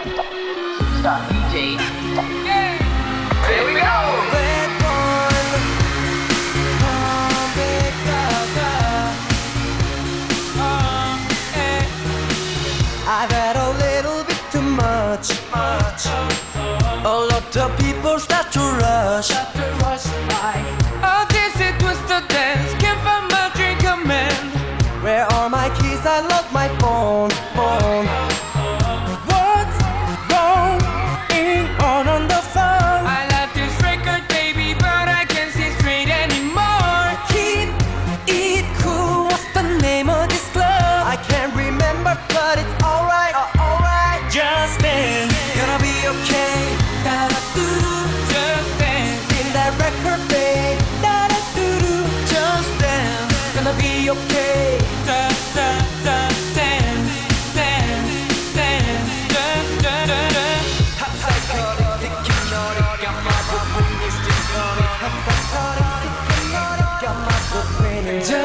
Stop DJ. Here we go. I've had a little bit too much. A lot of people start to rush by. Oh, this it was the dance. Can't find my drink, a man. Where are my keys? I lost my phone. What's going on the phone? I love this record, baby, but I can't see straight anymore. Keep it cool. What's the name of this club? I can't remember, but it's alright. Alright. Just dance. Gonna be okay. Da-da-doo-doo. Just dance. In that record, babe. Da-da-doo-doo. Just dance. Gonna be okay. Da, da, da, dance, dance, dance. Just, da, da, da. Just